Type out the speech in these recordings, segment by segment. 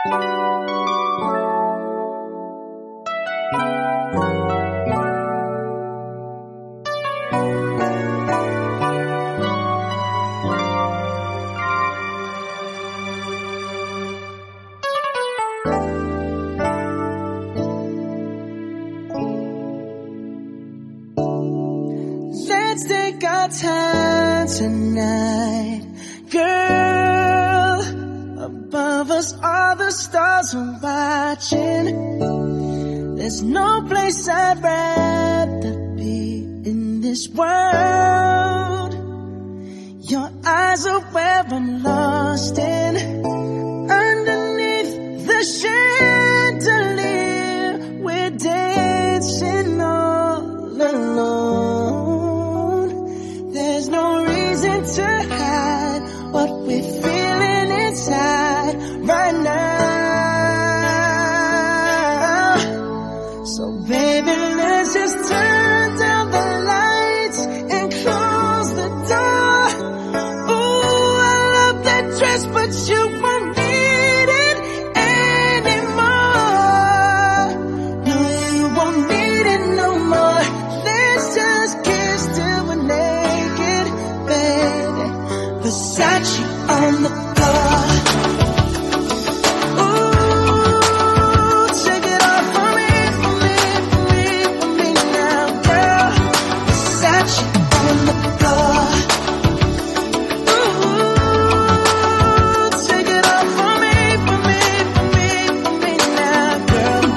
Let's take our time tonight, girl. Above us all the stars are watching. There's no place I'd rather be in this world. Your eyes are where I'm lost in. Underneath the chandelier, we're dancing all alone. There's no reason to hide what we're feeling inside right now. So baby, let's just turn down the lights and close the door. Ooh, I love that dress, but you won't need it anymore. No, you won't need it no more. Let's just kiss till we're naked, baby. Versace on the floor. Ooh, take it off for me, for me, for me, for me now, girl. Versace on the floor. Ooh, take it off for me, for me, for me, for me now, girl.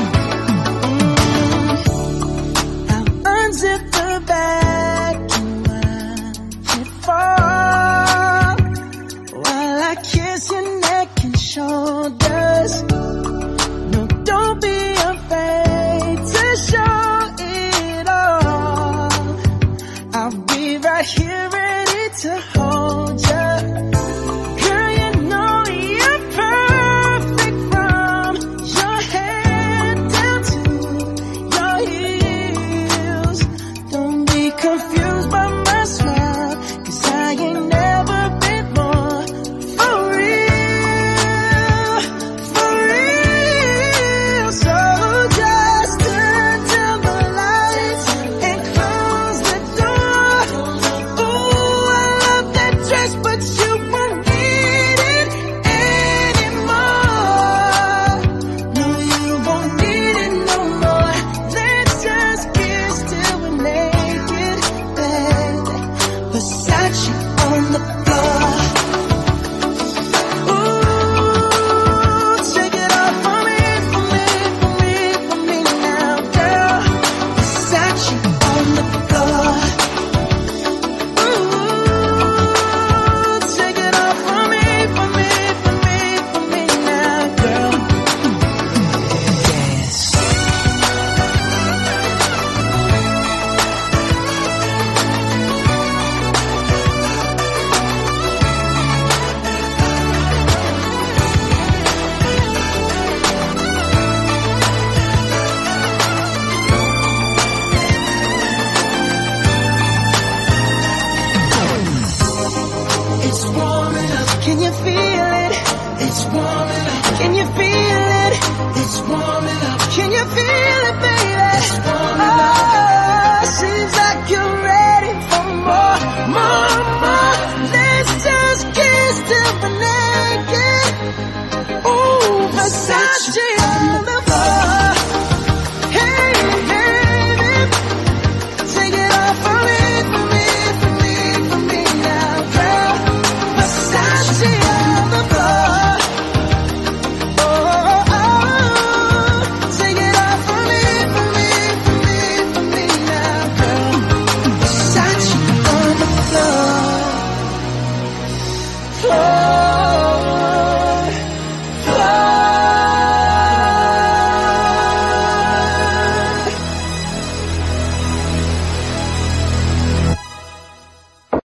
Now unzip the bag and watch it fall while I kiss your neck and shoulders. No, don't be afraid to show it all. I'll be right here ready to hold ya. Girl, you know you're perfect from your head down to your heels. Don't be confused by my smile, 'cause I ain't never been more for real, for real. So just turn down the lights and close the door. Ooh, I love that dress, but you won't need it anymore. No, you won't need it no more. Let's just kiss till we're naked, baby. Versace on the floor. Ooh, take it off for me, for me, for me, for me now, girl. Versace on the floor. Ooh, take it off for me, for me, for me, for me now, girl. Dance. It's warming up, can you feel it? It's warming up, can you feel it? It's warming up, can you feel it, baby? It's warming up. Seems like you're ready for more, more, more. Let's just kiss till we're naked. Ooh, Versace